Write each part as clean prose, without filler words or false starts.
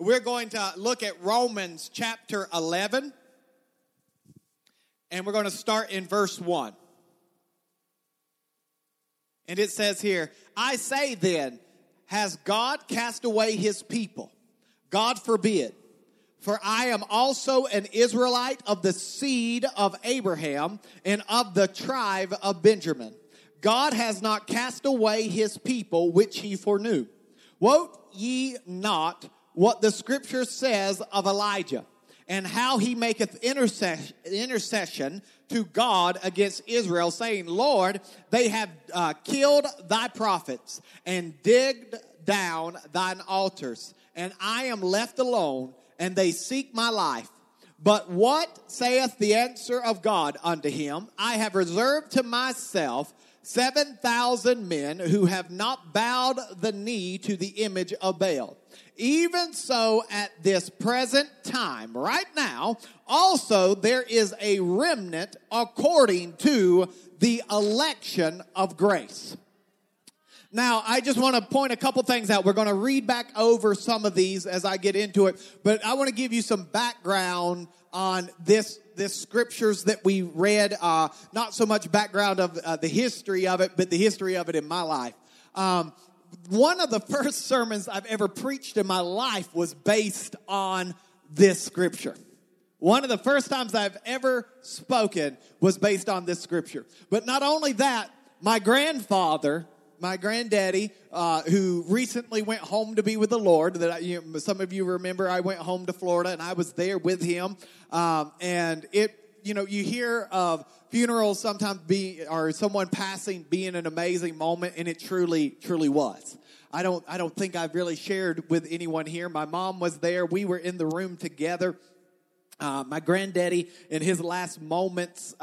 We're going to look at Romans chapter 11, and we're going to start in verse 1. And it says here, I say then, has God cast away his people? God forbid. For I am also an Israelite of the seed of Abraham and of the tribe of Benjamin. God has not cast away his people which he foreknew. Wot ye not what the scripture says of Elijah, and how he maketh intercession to God against Israel, saying, Lord, they have killed thy prophets and digged down thine altars, and I am left alone, and they seek my life. But what saith the answer of God unto him? I have reserved to myself 7,000 men who have not bowed the knee to the image of Baal. Even so at this present time, right now, also there is a remnant according to the election of grace. Now, I just want to point a couple things out. We're going to read back over some of these as I get into it, but I want to give you some background on this scriptures that we read, not so much background of the history of it, but the history of it in my life. One of the first sermons I've ever preached in my life was based on this scripture. One of the first times I've ever spoken was based on this scripture. But not only that, my granddaddy, who recently went home to be with the Lord, some of you remember I went home to Florida and I was there with him. And you hear of funerals sometimes or someone passing being an amazing moment, and it truly was. I don't think I've really shared with anyone here. My mom was there. We were in the room together. My granddaddy, in his last moments,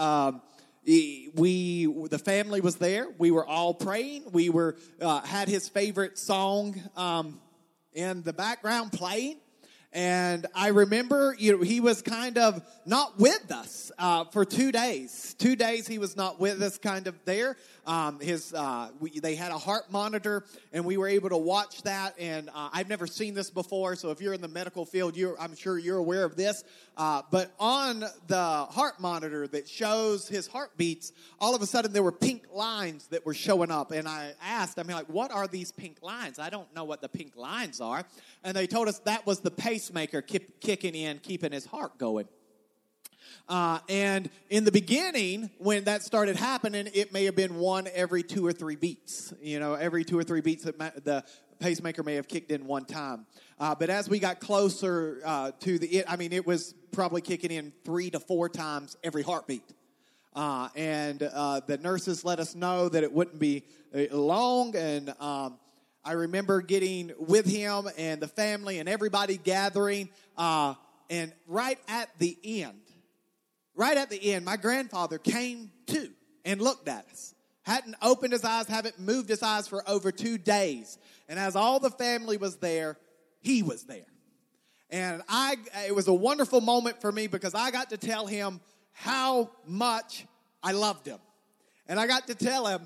the family was there. We were all praying. We had his favorite song in the background playing. And I remember, he was kind of not with us for 2 days. 2 days he was not with us, kind of there. They had a heart monitor, and we were able to watch that. And I've never seen this before, so if you're in the medical field, I'm sure you're aware of this. But on the heart monitor that shows his heartbeats, all of a sudden there were pink lines that were showing up. And I asked, what are these pink lines? I don't know what the pink lines are. And they told us that was the pacemaker kicking in, keeping his heart going. And in the beginning, when that started happening, it may have been one every 2 or 3 beats. Every 2 or 3 beats that the pacemaker may have kicked in one time. But as we got closer to it was probably kicking in 3 to 4 times every heartbeat. And the nurses let us know that it wouldn't be long. And I remember getting with him and the family and everybody gathering. And right at the end, my grandfather came to and looked at us. Hadn't opened his eyes, haven't moved his eyes for over 2 days. And as all the family was there, he was there. And it was a wonderful moment for me because I got to tell him how much I loved him. And I got to tell him,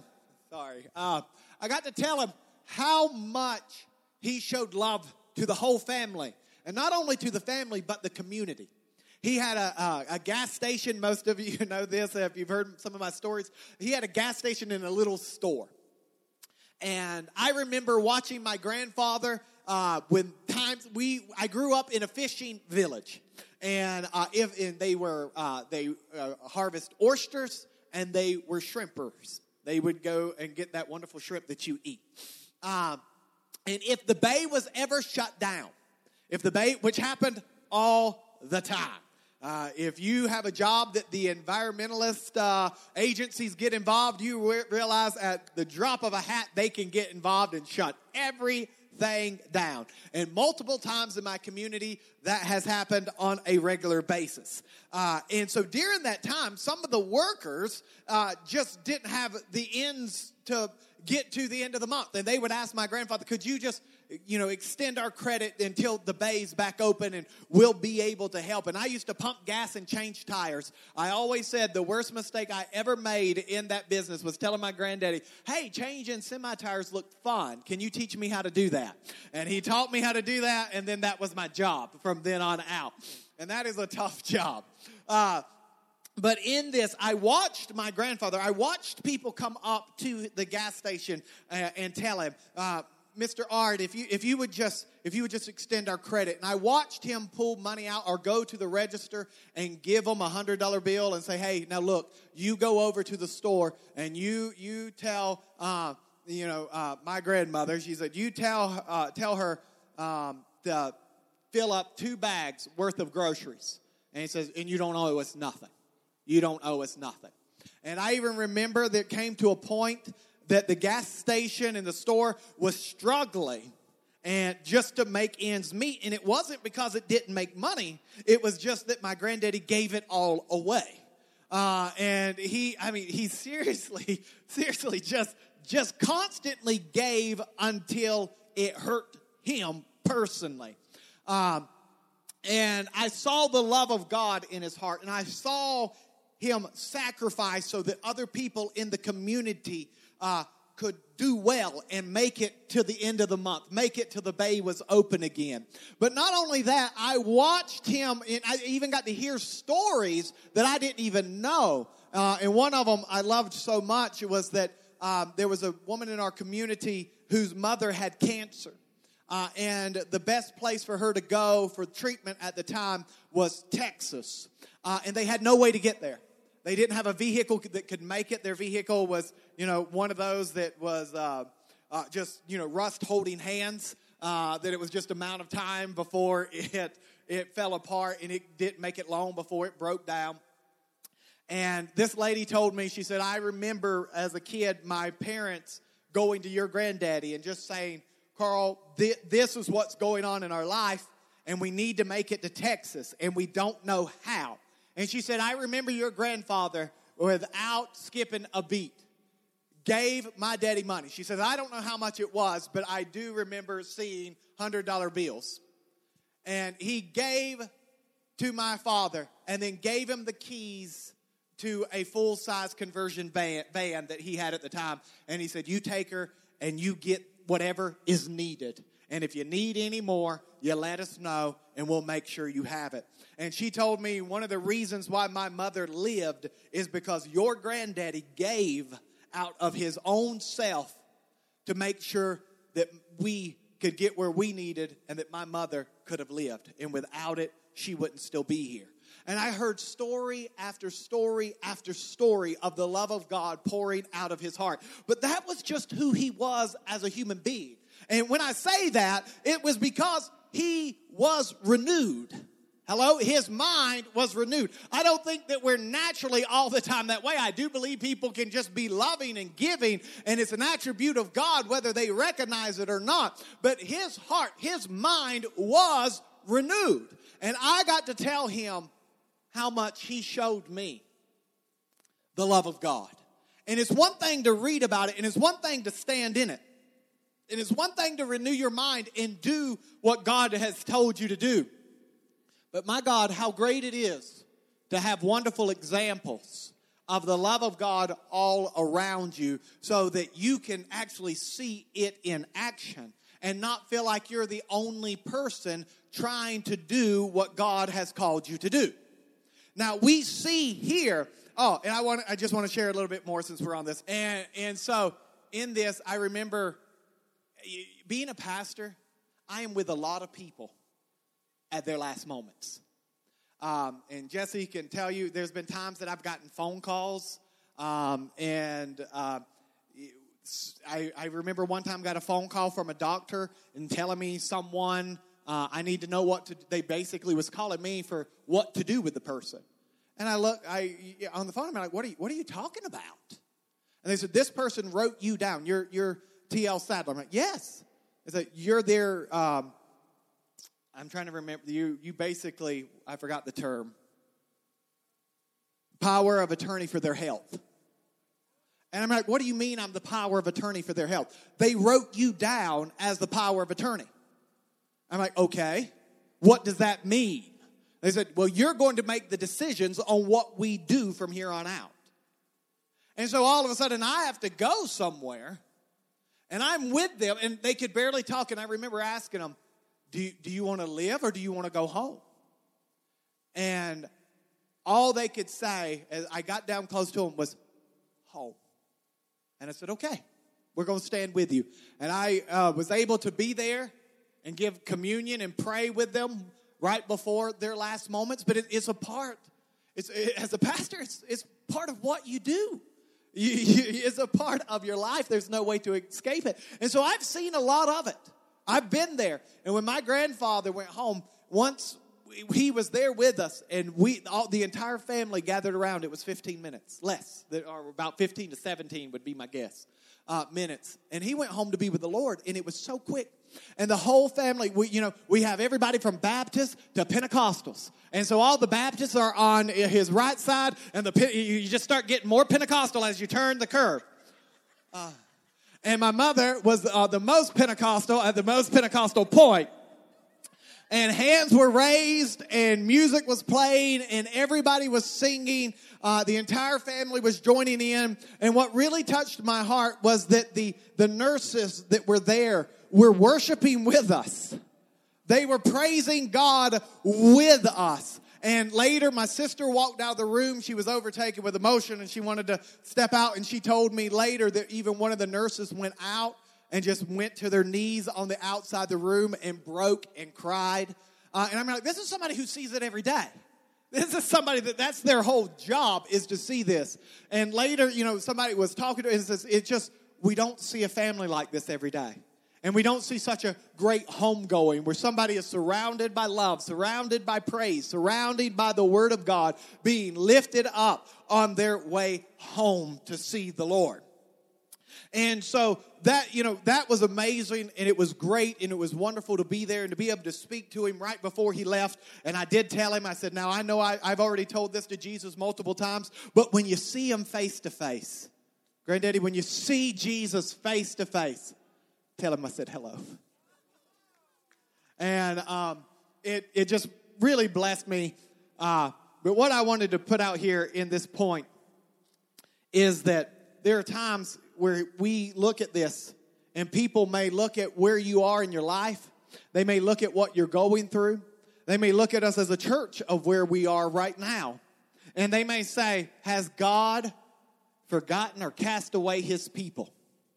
how much he showed love to the whole family. And not only to the family, but the community. He had a gas station. Most of you know this if you've heard some of my stories. He had a gas station in a little store. And I remember watching my grandfather I grew up in a fishing village. And they harvest oysters, and they were shrimpers. They would go and get that wonderful shrimp that you eat. And if the bay was ever shut down, which happened all the time. If you have a job that the environmentalist agencies get involved, you realize at the drop of a hat, they can get involved and shut everything down. And multiple times in my community, that has happened on a regular basis. And so during that time, some of the workers just didn't have the ends to get to the end of the month. And they would ask my grandfather, could you just extend our credit until the bay's back open and we'll be able to help. And I used to pump gas and change tires. I always said the worst mistake I ever made in that business was telling my granddaddy, hey, changing semi-tires look fun. Can you teach me how to do that? And he taught me how to do that, and then that was my job from then on out. And that is a tough job. But in this, I watched my grandfather. I watched people come up to the gas station and tell him, Mr. Art, if you would just extend our credit. And I watched him pull money out or go to the register and give them a $100 bill and say, hey, now look, you go over to the store and you tell my grandmother. She said, you tell her to fill up 2 bags worth of groceries. And he says, and you don't owe us nothing. You don't owe us nothing. And I even remember that it came to a point that the gas station and the store was struggling and just to make ends meet. And it wasn't because it didn't make money. It was just that my granddaddy gave it all away. And he seriously just constantly gave until it hurt him personally. And I saw the love of God in his heart, and I saw him sacrifice so that other people in the community could do well and make it to the end of the month, make it till the bay was open again. But not only that, I watched him, and I even got to hear stories that I didn't even know. And one of them I loved so much was that there was a woman in our community whose mother had cancer. And the best place for her to go for treatment at the time was Texas. And they had no way to get there. They didn't have a vehicle that could make it. Their vehicle was, one of those that was just rust holding hands, that it was just a amount of time before it fell apart, and it didn't make it long before it broke down. And this lady told me, she said, I remember as a kid my parents going to your granddaddy and just saying, Carl, this is what's going on in our life, and we need to make it to Texas, and we don't know how. And she said, I remember your grandfather, without skipping a beat, gave my daddy money. She said, I don't know how much it was, but I do remember seeing $100 bills. And he gave to my father and then gave him the keys to a full-size conversion van that he had at the time. And he said, you take her and you get whatever is needed. And if you need any more, you let us know, and we'll make sure you have it. And she told me one of the reasons why my mother lived is because your granddaddy gave out of his own self to make sure that we could get where we needed and that my mother could have lived. And without it, she wouldn't still be here. And I heard story after story after story of the love of God pouring out of his heart. But that was just who he was as a human being. And when I say that, it was because he was renewed. Hello? His mind was renewed. I don't think that we're naturally all the time that way. I do believe people can just be loving and giving, and it's an attribute of God whether they recognize it or not. But his heart, his mind was renewed. And I got to tell him how much he showed me the love of God. And it's one thing to read about it, and it's one thing to stand in it. And it's one thing to renew your mind and do what God has told you to do. But my God, how great it is to have wonderful examples of the love of God all around you so that you can actually see it in action and not feel like you're the only person trying to do what God has called you to do. Now, we see here, and I just want to share a little bit more since we're on this. And so in this, I remember being a pastor, I am with a lot of people at their last moments. And Jesse can tell you, there's been times that I've gotten phone calls, and I remember one time I got a phone call from a doctor and telling me someone, I need to know what to do. They basically was calling me for what to do with the person. And on the phone, I'm like, what are you talking about? And they said, this person wrote you down. You're T.L. Sadler. I'm like, yes. They said, you're their, I'm trying to remember, you basically, I forgot the term, power of attorney for their health. And I'm like, what do you mean I'm the power of attorney for their health? They wrote you down as the power of attorney. I'm like, okay, what does that mean? They said, well, you're going to make the decisions on what we do from here on out. And so all of a sudden I have to go somewhere, and I'm with them, and they could barely talk. And I remember asking them, do you want to live or do you want to go home? And all they could say as I got down close to them was, home. And I said, okay, we're going to stand with you. And I was able to be there and give communion and pray with them right before their last moments. But it's a part, as a pastor, it's part of what you do. It's a part of your life. There's no way to escape it. And so I've seen a lot of it. I've been there. And when my grandfather went home, once he was there with us, and the entire family gathered around. It was 15 minutes, less, or about 15 to 17 would be my guess, minutes. And he went home to be with the Lord, and it was so quick. And the whole family, we have everybody from Baptists to Pentecostals. And so all the Baptists are on his right side, and you just start getting more Pentecostal as you turn the curve. And my mother was the most Pentecostal at the most Pentecostal point. And hands were raised, and music was playing, and everybody was singing. The entire family was joining in. And what really touched my heart was that the nurses that were there were worshiping with us. They were praising God with us. And later, my sister walked out of the room. She was overtaken with emotion, and she wanted to step out. And she told me later that even one of the nurses went out and just went to their knees on the outside the room and broke and cried. And I'm like, this is somebody who sees it every day. This is somebody that's their whole job, is to see this. And later, somebody was talking to us and says, we don't see a family like this every day. And we don't see such a great homegoing where somebody is surrounded by love, surrounded by praise, surrounded by the Word of God, being lifted up on their way home to see the Lord. And so that was amazing, and it was great, and it was wonderful to be there and to be able to speak to him right before he left. And I did tell him, I said, now I know I've already told this to Jesus multiple times, but when you see him face to face, Granddaddy, when you see Jesus face to face, tell him I said hello. And it just really blessed me. But what I wanted to put out here in this point is that there are times where we look at this, and people may look at where you are in your life. They may look at what you're going through. They may look at us as a church of where we are right now. And they may say, has God forgotten or cast away his people?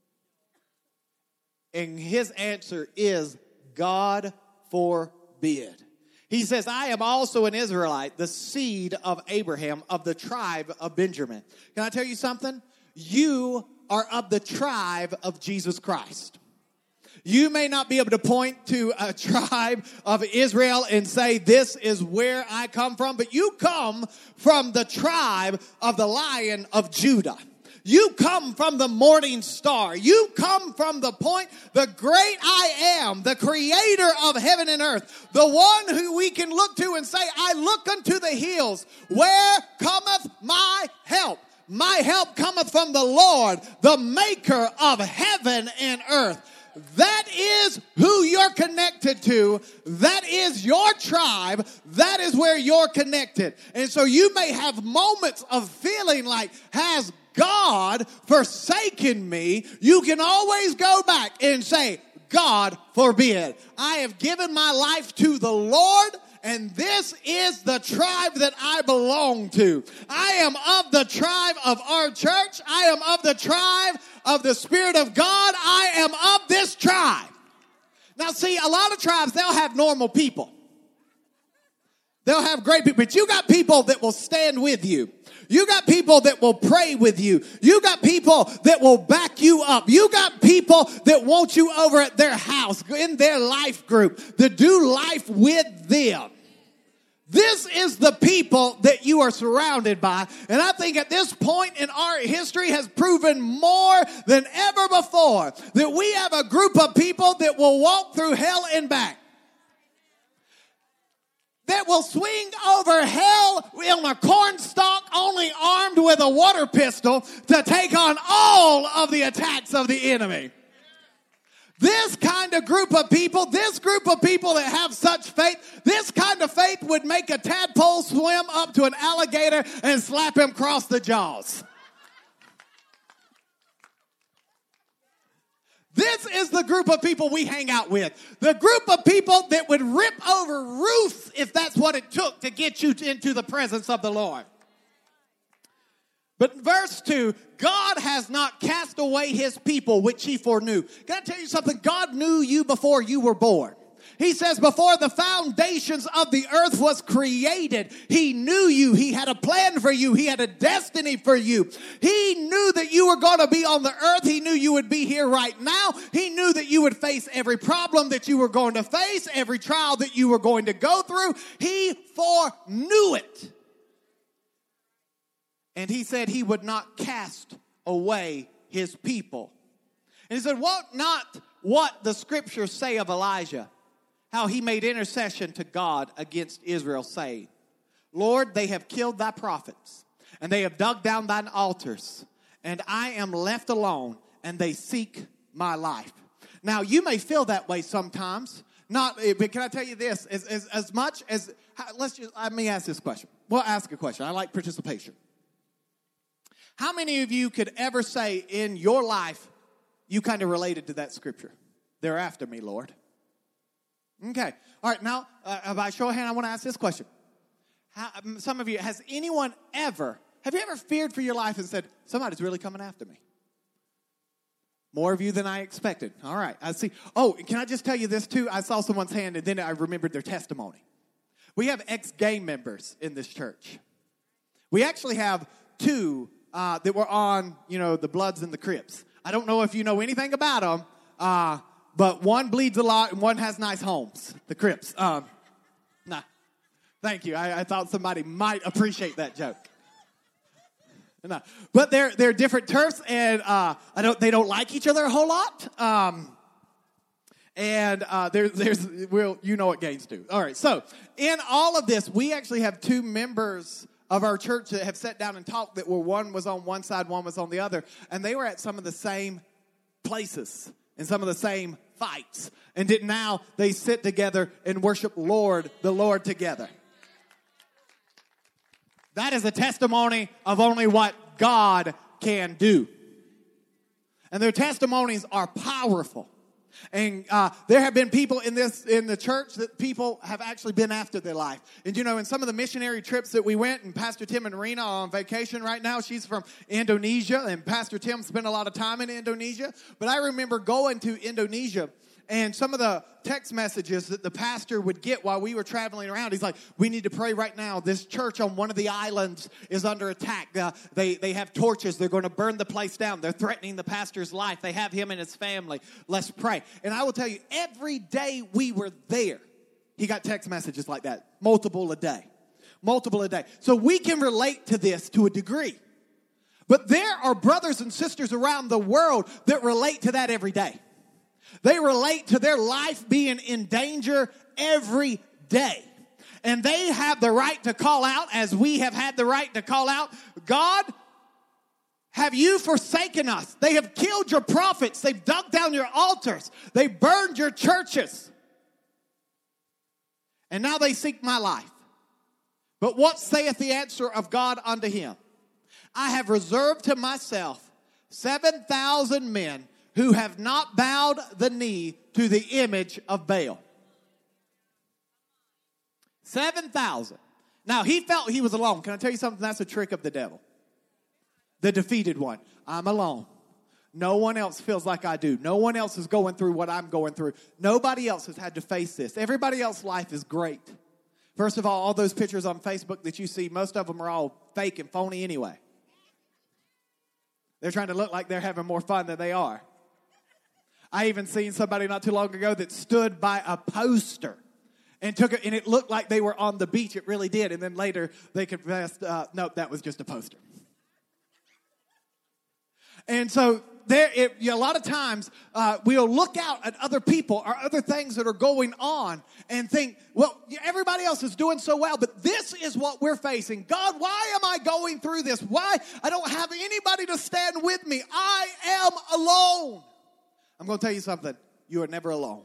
And his answer is, God forbid. He says, I am also an Israelite, the seed of Abraham, of the tribe of Benjamin. Can I tell you something? You are of the tribe of Jesus Christ. You may not be able to point to a tribe of Israel and say, this is where I come from, but you come from the tribe of the Lion of Judah. You come from the morning star. You come from the point, the great I am, the creator of heaven and earth, the one who we can look to and say, I look unto the hills. Where cometh my help? My help cometh from the Lord, the maker of heaven and earth. That is who you're connected to. That is your tribe. That is where you're connected. And so you may have moments of feeling like, has God forsaken me? You can always go back and say, God forbid. I have given my life to the Lord, and this is the tribe that I belong to. I am of the tribe of our church. I am of the tribe of the Spirit of God. I am of this tribe. Now, see, a lot of tribes, they'll have normal people. They'll have great people, but you got people that will stand with you. You got people that will pray with you. You got people that will back you up. You got people that want you over at their house, in their life group, that do life with them. This is the people that you are surrounded by. And I think at this point in our history has proven more than ever before that we have a group of people that will walk through hell and back. That will swing over hell on a cornstalk, only armed with a water pistol to take on all of the attacks of the enemy. This kind of group of people, this group of people that have such faith, this kind of faith would make a tadpole swim up to an alligator and slap him across the jaws. This is the group of people we hang out with. The group of people that would rip over roofs if that's what it took to get you into the presence of the Lord. But in verse 2, God has not cast away his people, which he foreknew. Can I tell you something? God knew you before you were born. He says before the foundations of the earth was created, he knew you. He had a plan for you. He had a destiny for you. He knew that you were going to be on the earth. He knew you would be here right now. He knew that you would face every problem that you were going to face, every trial that you were going to go through. He foreknew it. And he said he would not cast away his people. And he said, what the scriptures say of Elijah, how he made intercession to God against Israel, saying, Lord, they have killed thy prophets, and they have dug down thine altars, and I am left alone, and they seek my life. Now, you may feel that way sometimes. But can I tell you this? As much as, let me ask this question. We'll ask a question. I like participation. How many of you could ever say in your life you kind of related to that scripture? They're after me, Lord. Okay. All right. Now, by show of hand, I want to ask this question. Some of you, have you ever feared for your life and said, somebody's really coming after me? More of you than I expected. All right. I see. Oh, can I just tell you this too? I saw someone's hand and then I remembered their testimony. We have ex-gang members in this church. We actually have two that were on, the Bloods and the Crips. I don't know if you know anything about them, but one bleeds a lot and one has nice homes, the Crips. Nah, thank you. I thought somebody might appreciate that joke. No, but they're different turfs, and they don't like each other a whole lot. You know what gangs do. All right, so in all of this, we actually have two members of our church that have sat down and talked that one was on one side, one was on the other, and they were at some of the same places and some of the same fights, and now they sit together and worship the Lord together. That is a testimony of only what God can do. And their testimonies are powerful. And there have been people in the church that people have actually been after their life. And in some of the missionary trips that we went, and Pastor Tim and Rena are on vacation right now. She's from Indonesia, and Pastor Tim spent a lot of time in Indonesia. But I remember going to Indonesia, and some of the text messages that the pastor would get while we were traveling around, he's like, we need to pray right now. This church on one of the islands is under attack. They have torches. They're going to burn the place down. They're threatening the pastor's life. They have him and his family. Let's pray. And I will tell you, every day we were there, he got text messages like that, multiple a day. So we can relate to this to a degree. But there are brothers and sisters around the world that relate to that every day. They relate to their life being in danger every day. And they have the right to call out, as we have had the right to call out, God, have you forsaken us? They have killed your prophets. They've dug down your altars. They burned your churches. And now they seek my life. But what saith the answer of God unto him? I have reserved to myself 7,000 men who have not bowed the knee to the image of Baal. 7,000. Now, he felt he was alone. Can I tell you something? That's a trick of the devil. The defeated one. I'm alone. No one else feels like I do. No one else is going through what I'm going through. Nobody else has had to face this. Everybody else's life is great. First of all those pictures on Facebook that you see, most of them are all fake and phony anyway. They're trying to look like they're having more fun than they are. I even seen somebody not too long ago that stood by a poster and took it, and it looked like they were on the beach. It really did. And then later they confessed, nope, that was just a poster. And so a lot of times we'll look out at other people or other things that are going on and think, well, everybody else is doing so well, but this is what we're facing. God, why am I going through this? Why? I don't have anybody to stand with me. I am alone. I'm going to tell you something. you are never alone.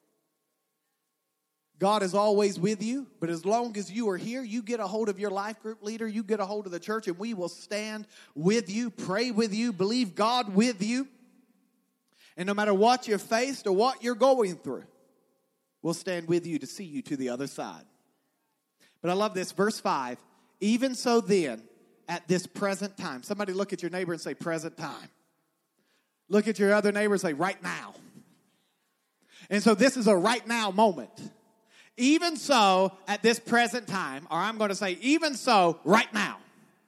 God is always with you, but as long as you are here, you get a hold of your life group leader, you get a hold of the church, and we will stand with you, pray with you, believe God with you. And no matter what you're faced or what you're going through, we'll stand with you to see you to the other side. But I love this, verse 5, even so then, at this present time. Somebody look at your neighbor and say, present time. Look at your other neighbor and say, right now. And so this is a right now moment. Even so, at this present time, or I'm going to say, even so, right now.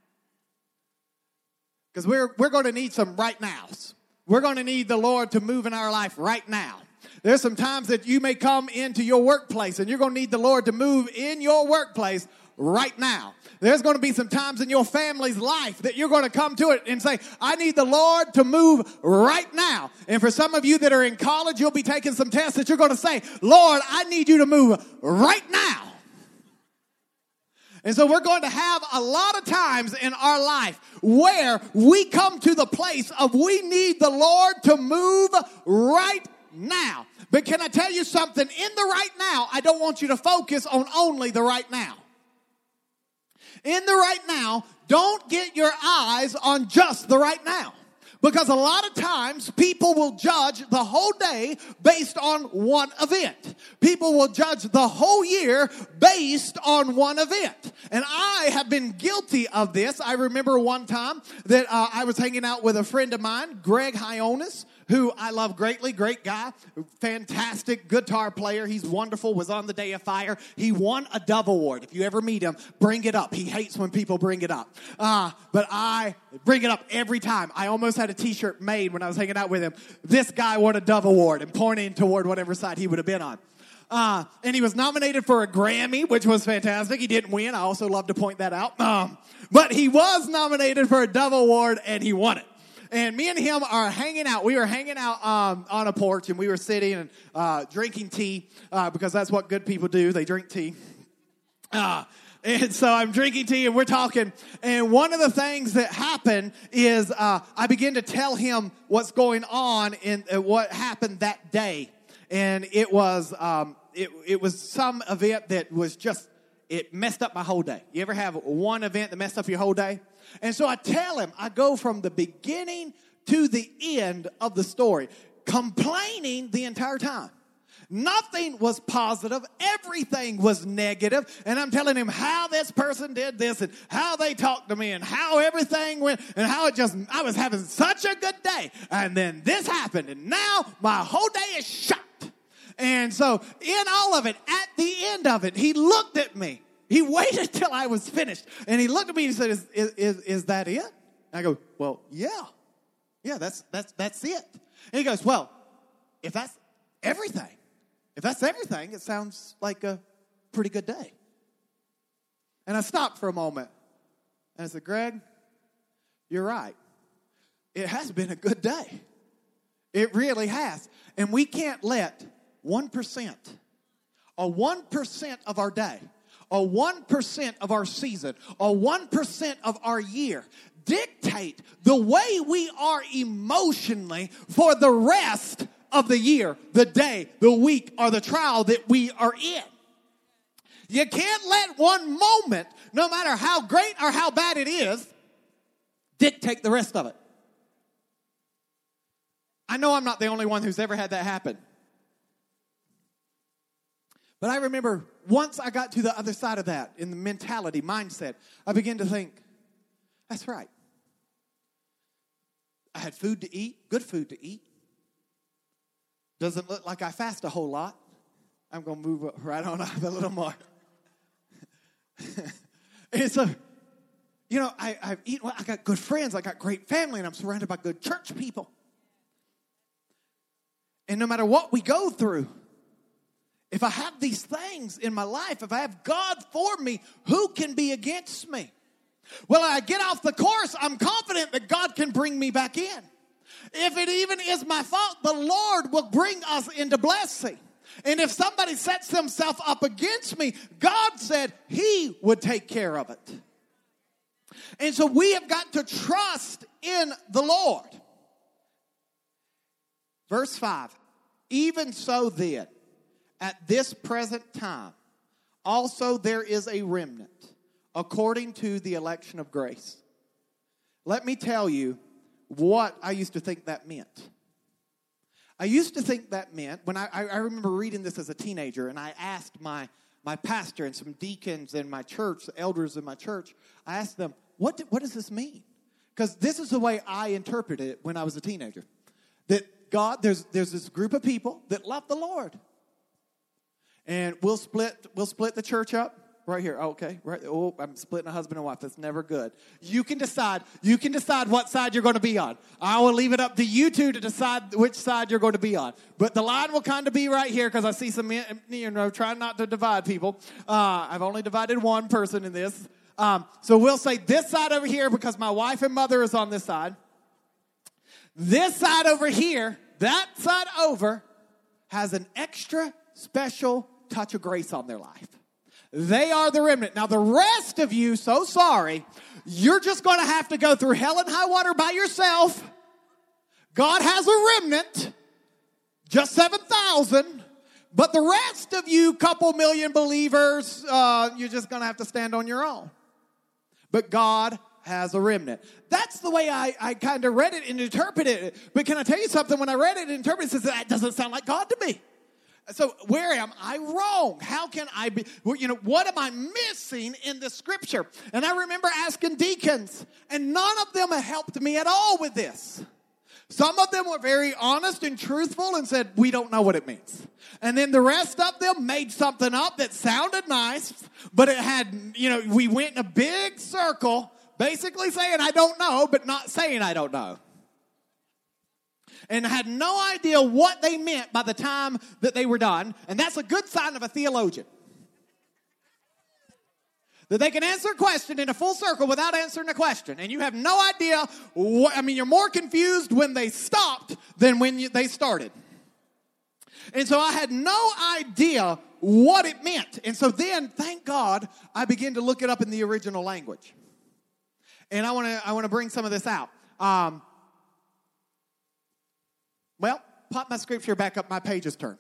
Because we're going to need some right nows. We're going to need the Lord to move in our life right now. There's some times that you may come into your workplace and you're going to need the Lord to move in your workplace right now. There's going to be some times in your family's life that you're going to come to it and say, I need the Lord to move right now. And for some of you that are in college, you'll be taking some tests that you're going to say, Lord, I need you to move right now. And so we're going to have a lot of times in our life where we come to the place of we need the Lord to move right now. But can I tell you something? In the right now, I don't want you to focus on only the right now. In the right now, don't get your eyes on just the right now. Because a lot of times people will judge the whole day based on one event. People will judge the whole year based on one event. And I have been guilty of this. I remember one time that I was hanging out with a friend of mine, Greg Hionis, who I love greatly, great guy, fantastic guitar player. He's wonderful, was on the Day of Fire. He won a Dove Award. If you ever meet him, bring it up. He hates when people bring it up. But I bring it up every time. I almost had a t-shirt made when I was hanging out with him. This guy won a Dove Award and pointing toward whatever side he would have been on. And he was nominated for a Grammy, which was fantastic. He didn't win. I also love to point that out. But he was nominated for a Dove Award and he won it. And me and him are hanging out. We were hanging out on a porch, and we were sitting and drinking tea because that's what good people do. They drink tea. And so I'm drinking tea, and we're talking. And one of the things that happened is I began to tell him what's going on and what happened that day. And it was some event that was just, it messed up my whole day. You ever have one event that messed up your whole day? And so I tell him, I go from the beginning to the end of the story, complaining the entire time. Nothing was positive. Everything was negative. And I'm telling him how this person did this and how they talked to me and how everything went and how I was having such a good day. And then this happened and now my whole day is shot. And so in all of it, at the end of it, he looked at me. He waited till I was finished. And he looked at me and he said, is that it? And I go, well, yeah. Yeah, that's it. And he goes, well, if that's everything, it sounds like a pretty good day. And I stopped for a moment. And I said, Greg, you're right. It has been a good day. It really has. And we can't let 1% or 1% of our day or 1% of our season or 1% of our year dictate the way we are emotionally for the rest of the year, the day, the week, or the trial that we are in. You can't let one moment, no matter how great or how bad it is, dictate the rest of it. I know I'm not the only one who's ever had that happen. But I remember once I got to the other side of that, in the mentality, mindset, I began to think, that's right. I had food to eat, good food to eat. Doesn't look like I fast a whole lot. I'm going to move right on up a little more. And so, you know, I've eaten well. I got good friends. I got great family, and I'm surrounded by good church people. And no matter what we go through, if I have these things in my life, if I have God for me, who can be against me? Well, I get off the course, I'm confident that God can bring me back in. If it even is my fault, the Lord will bring us into blessing. And if somebody sets themselves up against me, God said He would take care of it. And so we have got to trust in the Lord. Verse 5. Even so then, at this present time, also there is a remnant, according to the election of grace. Let me tell you what I used to think that meant. I used to think that meant, when I remember reading this as a teenager, and I asked my pastor and some deacons in my church, the elders in my church, I asked them, what does this mean? Because this is the way I interpreted it when I was a teenager. That God, there's this group of people that love the Lord. And we'll split the church up right here. Okay, right. Oh, I'm splitting a husband and wife. That's never good. You can decide what side you're going to be on. I will leave it up to you two to decide which side you're going to be on. But the line will kind of be right here because I see some, trying not to divide people. I've only divided one person in this. So we'll say this side over here because my wife and mother is on this side. This side over here, that side over, has an extra special touch of grace on their life. They are the remnant. Now, the rest of you, so sorry, you're just going to have to go through hell and high water by yourself. God has a remnant, just 7,000. But the rest of you, couple million believers, you're just going to have to stand on your own. But God has a remnant. That's the way I kind of read it and interpreted it. But can I tell you something? When I read it and interpreted it, it says, that doesn't sound like God to me. So where am I wrong? How can I be, what am I missing in the scripture? And I remember asking deacons, and none of them helped me at all with this. Some of them were very honest and truthful and said, we don't know what it means. And then the rest of them made something up that sounded nice, but it had, we went in a big circle, basically saying, I don't know, but not saying I don't know. And had no idea what they meant by the time that they were done. And that's a good sign of a theologian. That they can answer a question in a full circle without answering a question. And you have no idea, you're more confused when they stopped than when they started. And so I had no idea what it meant. And so then, thank God, I began to look it up in the original language. And I want to bring some of this out. Pop my scripture back up. My page is turned.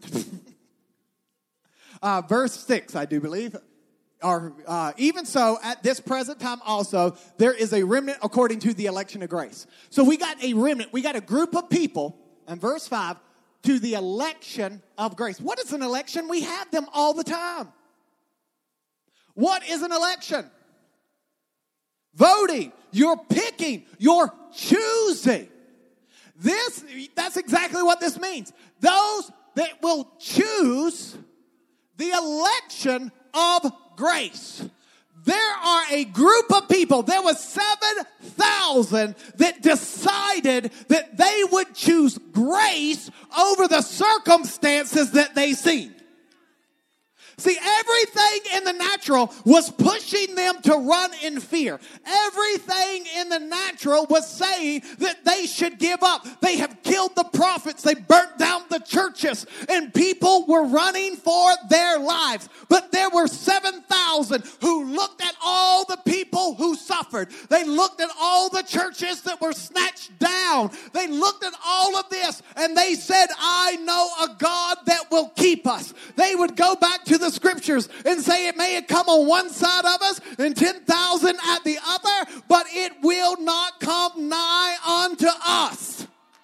Verse 6, I do believe. Even so, at this present time also, there is a remnant according to the election of grace. So we got a remnant. We got a group of people, in verse 5, to the election of grace. What is an election? We have them all the time. What is an election? Voting. You're picking. You're choosing. That's exactly what this means. Those that will choose the election of grace. There are a group of people, there was 7,000 that decided that they would choose grace over the circumstances that they seen. See, everything in the natural was pushing them to run in fear. Everything in the natural was saying that they should give up. They have killed the prophets. They burnt down the churches. And people were running for their lives. But there were 7,000 who looked at all the people who suffered. They looked at all the churches that were snatched down. They looked at all of this and they said, I know a God that will keep us. They would go back to the scriptures and say it may have come on one side of us and 10,000 at the other, but it will not come nigh unto us.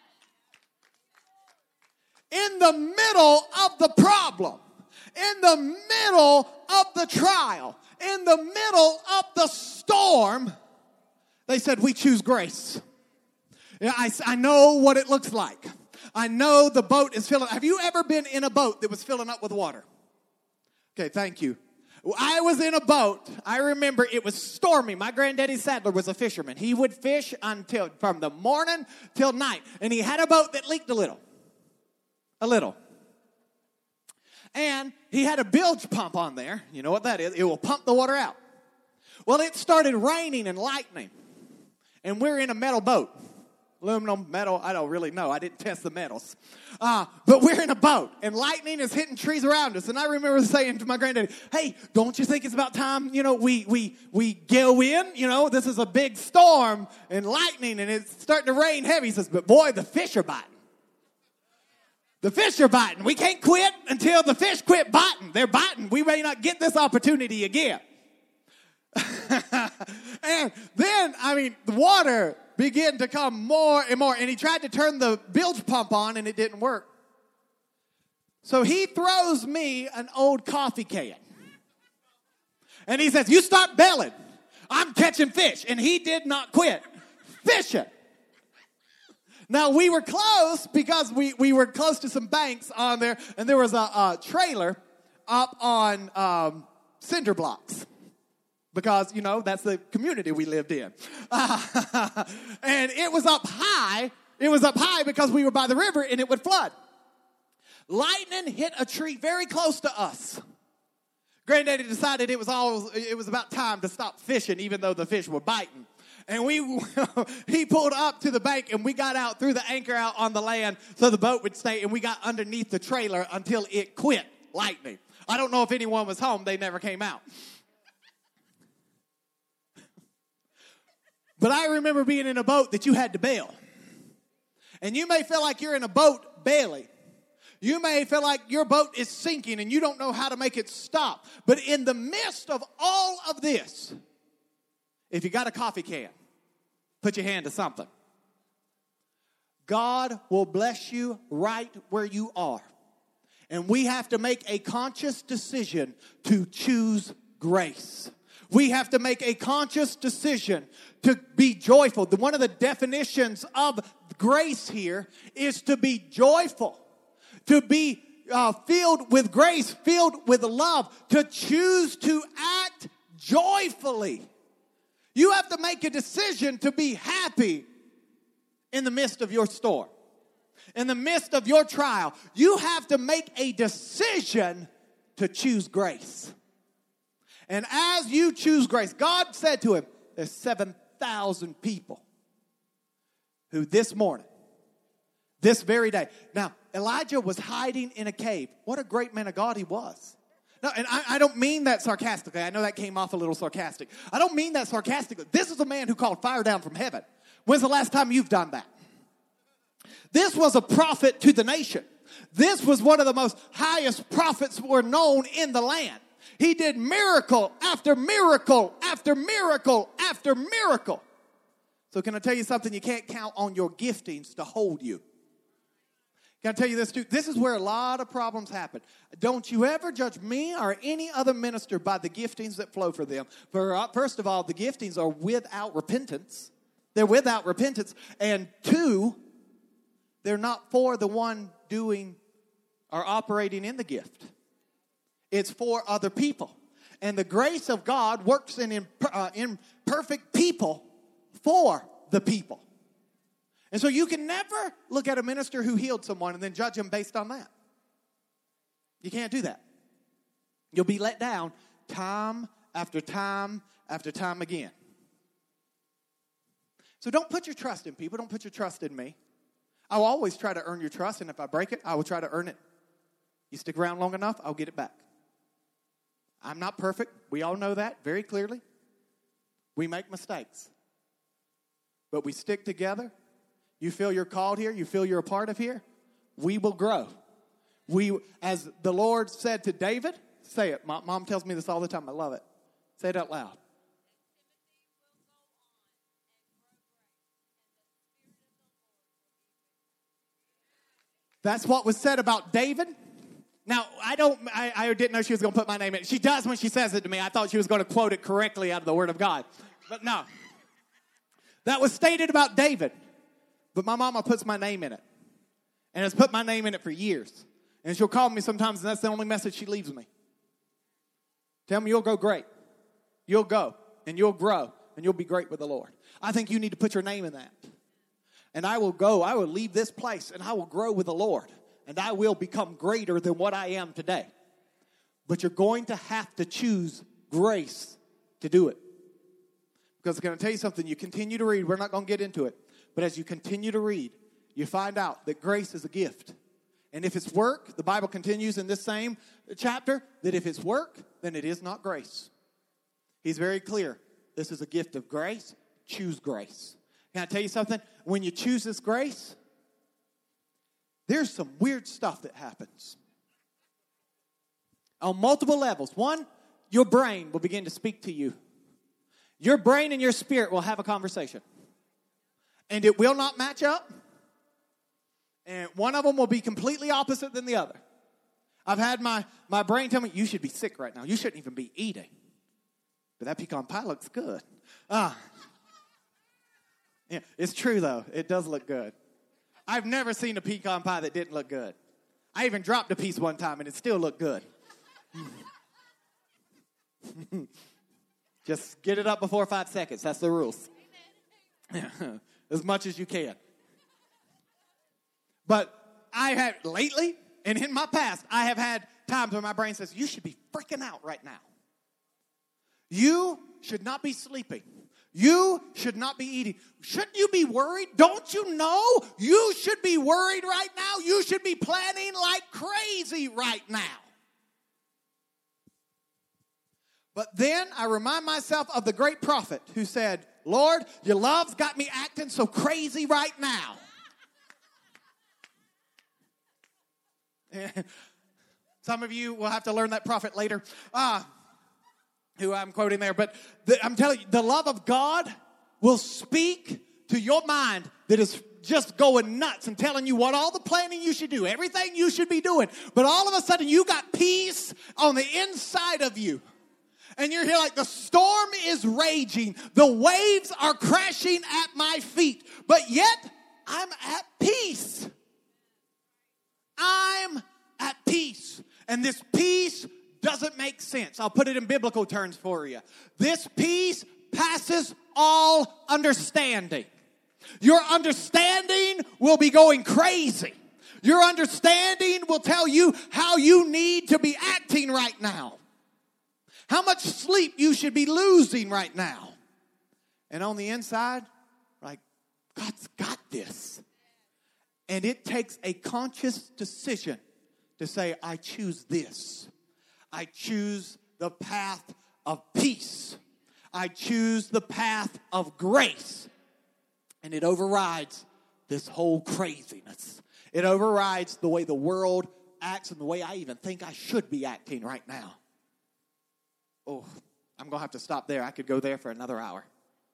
In the middle of the problem, in the middle of the trial, in the middle of the storm, they said, we choose grace. I know what it looks like. I know the boat is filling. Have you ever been in a boat that was filling up with water? Okay, thank you. I was in a boat. I remember it was stormy. My granddaddy Sadler was a fisherman. He would fish from the morning till night. And he had a boat that leaked a little. A little. And he had a bilge pump on there. You know what that is? It will pump the water out. Well, it started raining and lightning. And we're in a metal boat. Aluminum, metal, I don't really know. I didn't test the metals. But we're in a boat, and lightning is hitting trees around us. And I remember saying to my granddaddy, hey, don't you think it's about time, we go in? This is a big storm and lightning, and it's starting to rain heavy. He says, but boy, the fish are biting. The fish are biting. We can't quit until the fish quit biting. They're biting. We may not get this opportunity again. And then, the water began to come more and more. And he tried to turn the bilge pump on, and it didn't work. So he throws me an old coffee can. And he says, you start bailing. I'm catching fish. And he did not quit fishing. Now, we were close because we were close to some banks on there. And there was a trailer up on cinder blocks. Because, that's the community we lived in. And it was up high. It was up high because we were by the river and it would flood. Lightning hit a tree very close to us. Granddaddy decided it was about time to stop fishing, even though the fish were biting. And he pulled up to the bank, and we got out, threw the anchor out on the land so the boat would stay, and we got underneath the trailer until it quit lightning. I don't know if anyone was home. They never came out. But I remember being in a boat that you had to bail. And you may feel like you're in a boat bailing. You may feel like your boat is sinking and you don't know how to make it stop. But in the midst of all of this, if you got a coffee can, put your hand to something. God will bless you right where you are. And we have to make a conscious decision to choose grace. We have to make a conscious decision to be joyful. One of the definitions of grace here is to be joyful. To be filled with grace, filled with love, to choose to act joyfully. You have to make a decision to be happy in the midst of your storm, in the midst of your trial. You have to make a decision to choose grace. And as you choose grace, God said to him, there's 7,000 people who this morning, this very day. Now, Elijah was hiding in a cave. What a great man of God he was. No, and I don't mean that sarcastically. I know that came off a little sarcastic. I don't mean that sarcastically. This is a man who called fire down from heaven. When's the last time you've done that? This was a prophet to the nation. This was one of the most highest prophets were known in the land. He did miracle after miracle after miracle after miracle. So can I tell you something? You can't count on your giftings to hold you. Can I tell you this too? This is where a lot of problems happen. Don't you ever judge me or any other minister by the giftings that flow for them. First of all, the giftings are without repentance. They're without repentance. And two, they're not for the one doing or operating in the gift. It's for other people. And the grace of God works in imperfect people for the people. And so you can never look at a minister who healed someone and then judge him based on that. You can't do that. You'll be let down time after time after time again. So don't put your trust in people. Don't put your trust in me. I will always try to earn your trust, and if I break it, I will try to earn it. You stick around long enough, I'll get it back. I'm not perfect. We all know that very clearly. We make mistakes. But we stick together. You feel you're called here. You feel you're a part of here. We will grow. As the Lord said to David, say it. Mom tells me this all the time. I love it. Say it out loud. That's what was said about David. Now, I didn't know she was going to put my name in it. She does when she says it to me. I thought she was going to quote it correctly out of the Word of God. But no. That was stated about David. But my mama puts my name in it. And has put my name in it for years. And she'll call me sometimes, and that's the only message she leaves me. Tell me you'll go great. You'll go, and you'll grow, and you'll be great with the Lord. I think you need to put your name in that. And I will go, I will leave this place, and I will grow with the Lord. And I will become greater than what I am today. But you're going to have to choose grace to do it. Because I'm going to tell you something. You continue to read. We're not going to get into it. But as you continue to read, you find out that grace is a gift. And if it's work, the Bible continues in this same chapter, that if it's work, then it is not grace. He's very clear. This is a gift of grace. Choose grace. Can I tell you something? When you choose this grace, there's some weird stuff that happens on multiple levels. One, your brain will begin to speak to you. Your brain and your spirit will have a conversation. And it will not match up. And one of them will be completely opposite than the other. I've had my brain tell me, you should be sick right now. You shouldn't even be eating. But that pecan pie looks good. Yeah, it's true, though. It does look good. I've never seen a pecan pie that didn't look good. I even dropped a piece one time, and it still looked good. Just get it up before 5 seconds. That's the rules. As much as you can. But I have lately, and in my past, I have had times where my brain says, you should be freaking out right now. You should not be sleeping. You should not be eating. Shouldn't you be worried? Don't you know you should be worried right now? You should be planning like crazy right now. But then I remind myself of the great prophet who said, Lord, your love's got me acting so crazy right now. Some of you will have to learn that prophet later, who I'm quoting there. But I'm telling you, the love of God will speak to your mind that is just going nuts and telling you what all the planning you should do, everything you should be doing. But all of a sudden, you got peace on the inside of you. And you're here like the storm is raging. The waves are crashing at my feet. But yet, I'm at peace. I'm at peace. And this peace doesn't make sense. I'll put it in biblical terms for you. This peace passes all understanding. Your understanding will be going crazy. Your understanding will tell you how you need to be acting right now. How much sleep you should be losing right now. And on the inside, like, God's got this. And it takes a conscious decision to say, I choose this. I choose the path of peace. I choose the path of grace. And it overrides this whole craziness. It overrides the way the world acts and the way I even think I should be acting right now. Oh, I'm going to have to stop there. I could go there for another hour.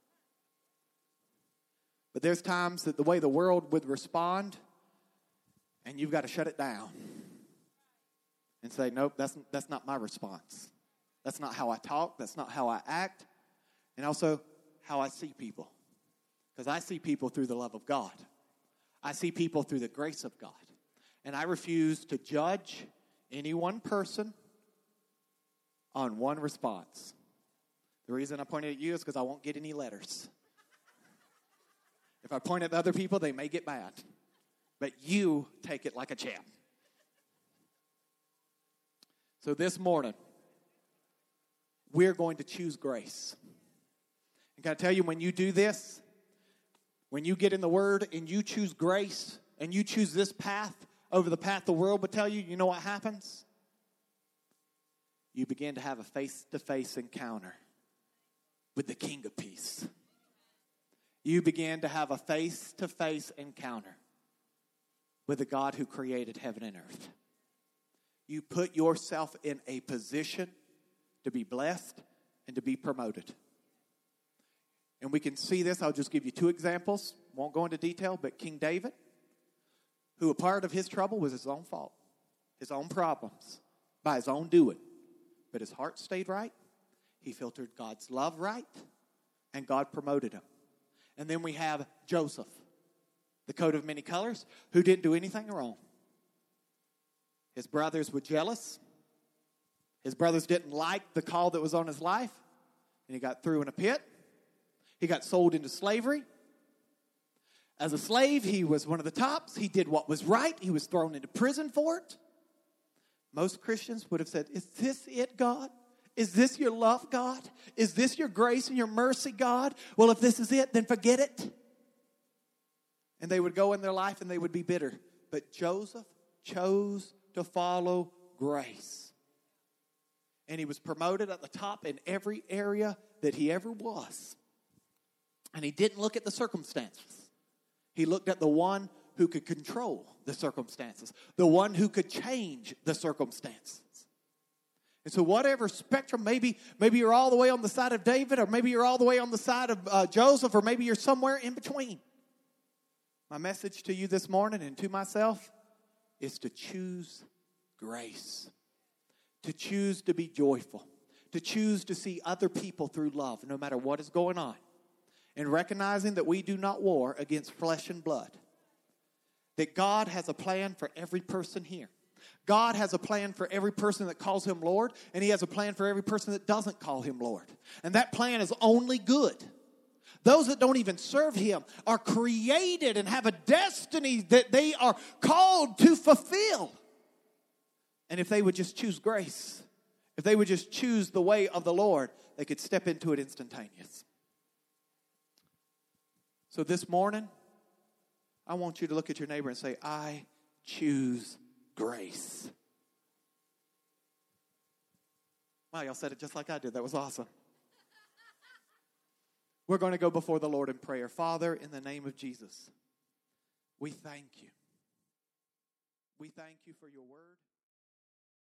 But there's times that the way the world would respond, and you've got to shut it down and say, nope, that's not my response. That's not how I talk. That's not how I act. And also how I see people. Because I see people through the love of God. I see people through the grace of God. And I refuse to judge any one person on one response. The reason I pointed at you is because I won't get any letters. If I point at other people, they may get mad. But you take it like a champ. So this morning, we're going to choose grace. And can I tell you, when you do this, when you get in the Word and you choose grace, and you choose this path over the path the world would tell you, you know what happens? You begin to have a face-to-face encounter with the King of Peace. You begin to have a face-to-face encounter with the God who created heaven and earth. You put yourself in a position to be blessed and to be promoted. And we can see this. I'll just give you two examples. Won't go into detail, but King David, who a part of his trouble was his own fault, his own problems, by his own doing. But his heart stayed right. He filtered God's love right. And God promoted him. And then we have Joseph, the coat of many colors, who didn't do anything wrong. His brothers were jealous. His brothers didn't like the call that was on his life. And he got thrown in a pit. He got sold into slavery. As a slave, he was one of the tops. He did what was right. He was thrown into prison for it. Most Christians would have said, is this it, God? Is this your love, God? Is this your grace and your mercy, God? Well, if this is it, then forget it. And they would go in their life and they would be bitter. But Joseph chose to follow grace. And he was promoted at the top in every area that he ever was. And he didn't look at the circumstances. He looked at the one who could control the circumstances, the one who could change the circumstances. And so whatever spectrum, maybe you're all the way on the side of David, or maybe you're all the way on the side of Joseph, or maybe you're somewhere in between. My message to you this morning and to myself is to choose grace, to choose to be joyful, to choose to see other people through love, no matter what is going on, and recognizing that we do not war against flesh and blood, that God has a plan for every person here. God has a plan for every person that calls him Lord, and he has a plan for every person that doesn't call him Lord. And that plan is only good. Those that don't even serve him are created and have a destiny that they are called to fulfill. And if they would just choose grace, if they would just choose the way of the Lord, they could step into it instantaneous. So this morning, I want you to look at your neighbor and say, I choose grace. Wow, y'all said it just like I did. That was awesome. We're going to go before the Lord in prayer. Father, in the name of Jesus, we thank you. We thank you for your word.